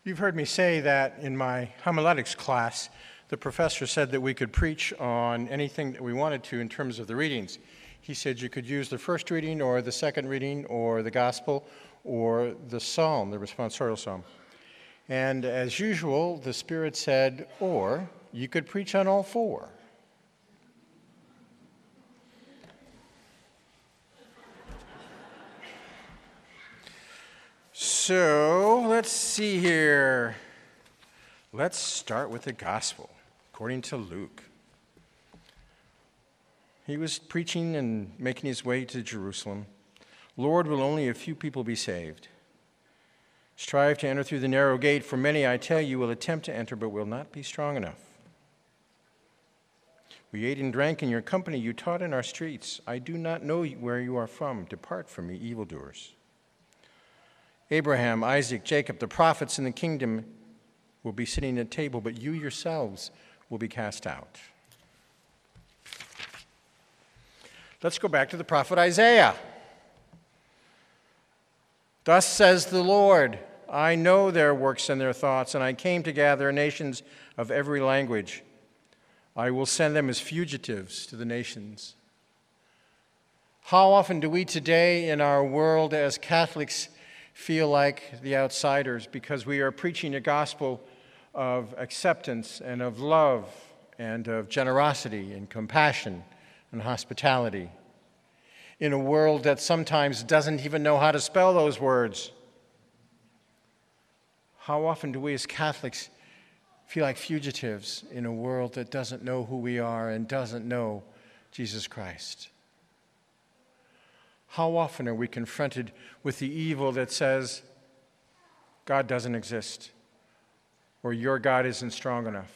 You've heard me say that in my homiletics class, the professor said that we could preach on anything that we wanted to in terms of the readings. He said you could use the first reading or the second reading or the gospel or the psalm, the responsorial psalm. And as usual, the Spirit said, or you could preach on all four. So let's see here. Let's start with the gospel, according to Luke. He was preaching and making his way to Jerusalem. Lord, will only a few people be saved? Strive to enter through the narrow gate, for many, I tell you, will attempt to enter, but will not be strong enough. We ate and drank in your company, you taught in our streets. I do not know where you are from. Depart from me, evildoers. Abraham, Isaac, Jacob, the prophets in the kingdom will be sitting at table, but you yourselves will be cast out. Let's go back to the prophet Isaiah. Thus says the Lord, I know their works and their thoughts, and I came to gather nations of every language. I will send them as fugitives to the nations. How often do we today in our world as Catholics feel like the outsiders because we are preaching a gospel of acceptance and of love and of generosity and compassion and hospitality in a world that sometimes doesn't even know how to spell those words? How often do we as Catholics feel like fugitives in a world that doesn't know who we are and doesn't know Jesus Christ? How often are we confronted with the evil that says, God doesn't exist, or your God isn't strong enough?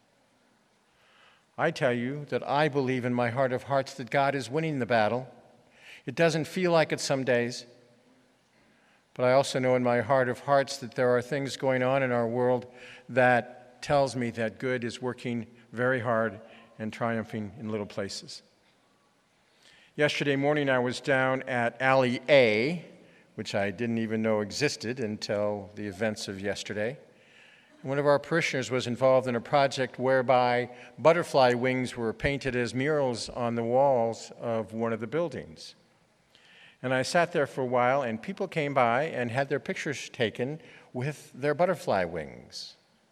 I tell you that I believe in my heart of hearts that God is winning the battle. It doesn't feel like it some days, but I also know in my heart of hearts that there are things going on in our world that tells me that good is working very hard and triumphing in little places. Yesterday morning, I was down at Alley A, which I didn't even know existed until the events of yesterday. One of our parishioners was involved in a project whereby butterfly wings were painted as murals on the walls of one of the buildings. And I sat there for a while, and people came by and had their pictures taken with their butterfly wings.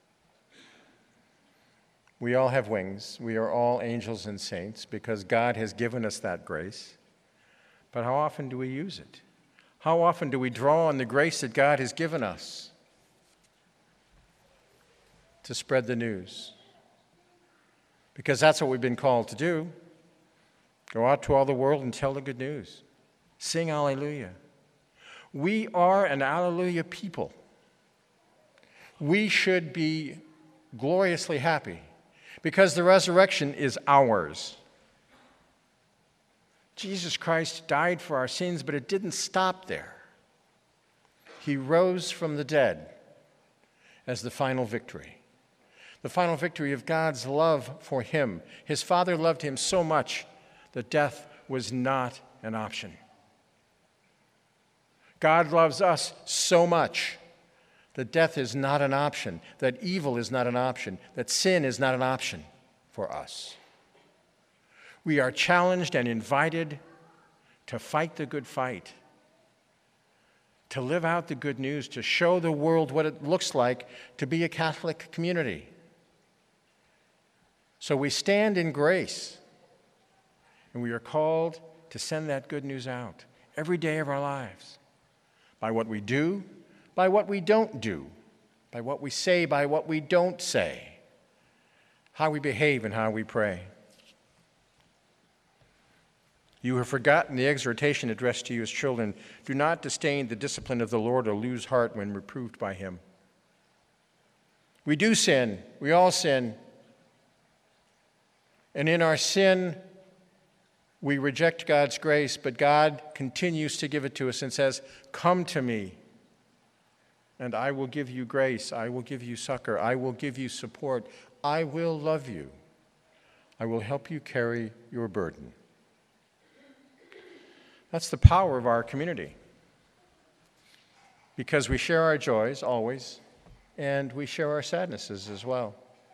We all have wings. We are all angels and saints because God has given us that grace. But how often do we use it? How often do we draw on the grace that God has given us to spread the news? Because that's what we've been called to do. Go out to all the world and tell the good news. Sing Alleluia. We are an Alleluia people. We should be gloriously happy because the resurrection is ours. Jesus Christ died for our sins, but it didn't stop there. He rose from the dead as the final victory. The final victory of God's love for him. His Father loved him so much that death was not an option. God loves us so much that death is not an option, that evil is not an option, that sin is not an option for us. We are challenged and invited to fight the good fight, to live out the good news, to show the world what it looks like to be a Catholic community. So we stand in grace, and we are called to send that good news out every day of our lives, by what we do, by what we don't do, by what we say, by what we don't say, how we behave and how we pray. You have forgotten the exhortation addressed to you as children. Do not disdain the discipline of the Lord or lose heart when reproved by him. We do sin. We all sin. And in our sin, we reject God's grace, but God continues to give it to us and says, come to me, and I will give you grace. I will give you succor. I will give you support. I will love you. I will help you carry your burden. That's the power of our community. Because we share our joys always, and we share our sadnesses as well.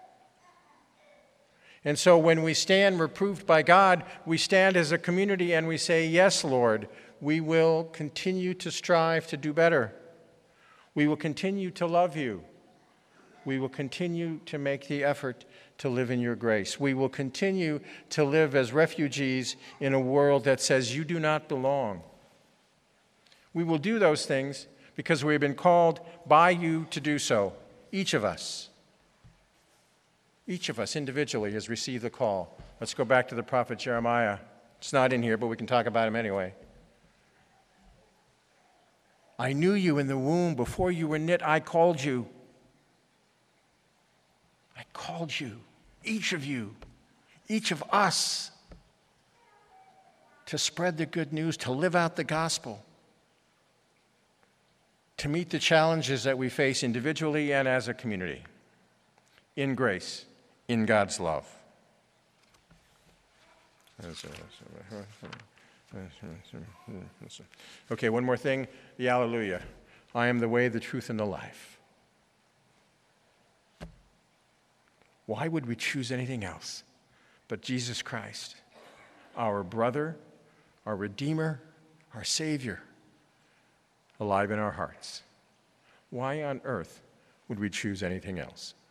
And so when we stand reproved by God, we stand as a community and we say, yes, Lord, we will continue to strive to do better. We will continue to love you. We will continue to make the effort to live in your grace. We will continue to live as refugees in a world that says you do not belong. We will do those things because we have been called by you to do so. Each of us individually has received the call. Let's go back to the prophet Jeremiah. It's not in here, but we can talk about him anyway. I knew you in the womb. Before you were knit, I called you. I called you, each of us, to spread the good news, to live out the gospel, to meet the challenges that we face individually and as a community, in grace, in God's love. Okay, one more thing, the Alleluia. I am the way, the truth, and the life. Why would we choose anything else but Jesus Christ, our brother, our Redeemer, our Savior, alive in our hearts? Why on earth would we choose anything else?